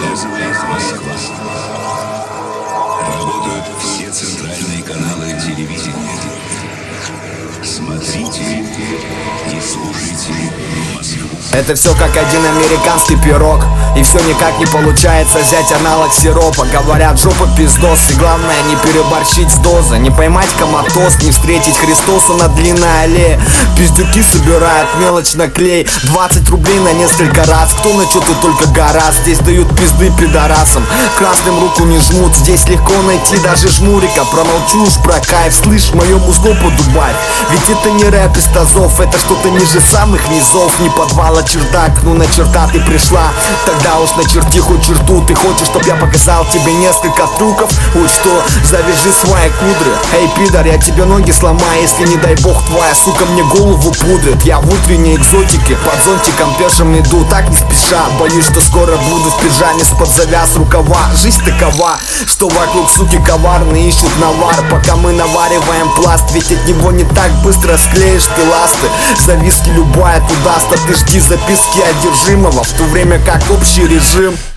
Показывает Москва. Работают все центральные каналы телевидения. Смотрите и слушайте Москву. Это все как один американский пирог, и все никак не получается взять аналог сиропа. Говорят, жопа пиздос, и главное не переборщить с дозой. Не поймать коматоз, не встретить Христоса на длинной аллее. Пиздюки собирают мелочь на клей, 20 рублей на несколько раз. Кто на что-то только гораст. Здесь дают пизды пидорасам, красным руку не жмут. Здесь легко найти даже жмурика. Промолчу уж про кайф, слышь, моему злобу дубай. Ведь это не рэп из тазов, это что-то ниже самых низов. Не подвала чердак, ну на черта ты пришла, тогда уж начерти хоть черту. Ты хочешь, чтоб я показал тебе несколько трюков? Вот что, завяжи свои кудры. Эй, пидор, я тебе ноги сломаю, если не дай бог твоя сука мне голову пудрит. Я в утренней экзотике, под зонтиком пешим иду, так не спеша. Боюсь, что скоро буду в пижаме с-под завяз рукава. Жизнь такова, что вокруг суки коварные ищут навар. Пока мы навариваем пласт, ведь от него не так быстро склеишь ты ласты. Зависки любая туда, ты жди записки одержимого, в то время как общий режим